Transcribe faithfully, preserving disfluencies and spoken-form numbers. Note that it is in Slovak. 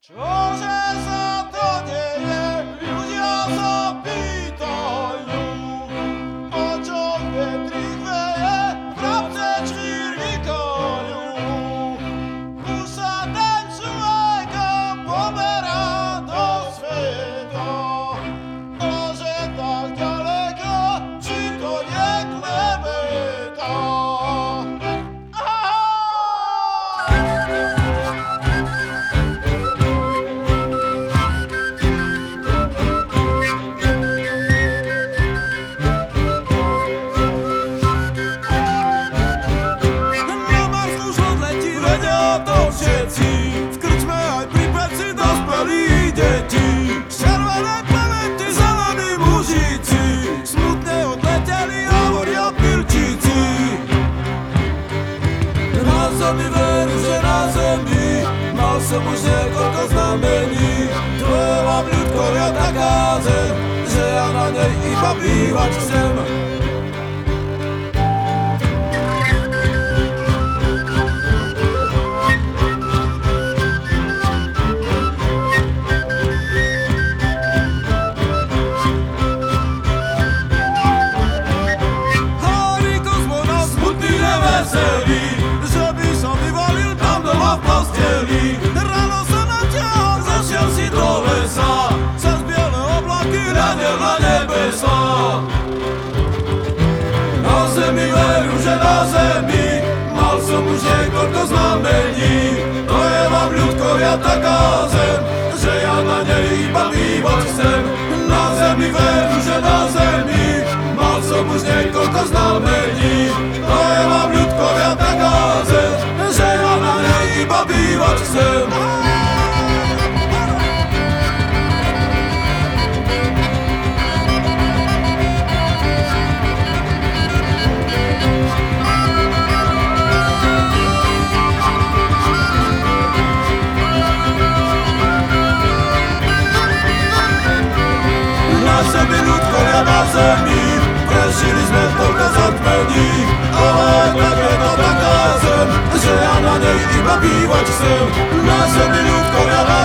Čože sa to deje, ľudia sa pýtajú, o čo vetri chveje, chlapce čvirvikajú. Už sa ten človeka poberá do sveta, môže tak ďaleko, či to je klebeta. Všetci, v krčme aj pri peci dospelí deti. Červené pamäti, zelení mužici, smutne odleteli, hovoria pilčíci. Na zemi veru, že na zemi, mal som už niekoľko znamení. To je vám ľudkovia taká zem, že ja na nej iba bývať chcem. Že by som vyvalil tam doma v posteli. Ráno sa natiahol, zašiel si do lesa, cez biele oblaky hľadel na nebesa. Na zemi veru, že na zemi, mal som už niekoľko znamení. To je vám ľudkovia taká zem, že ja na nej iba bývať chcem. Na zemi veru, že na zemi, mal som už niekoľko znamení. To je vám ľudkovia taká zem, že ja na nej iba bývať chcem. Na zemi ľudkovia na zemi, prežili sme toľko zatmení, ale tak je to taká zem, že ja na nej iba bývať chcem. Na zemi ľudkovia na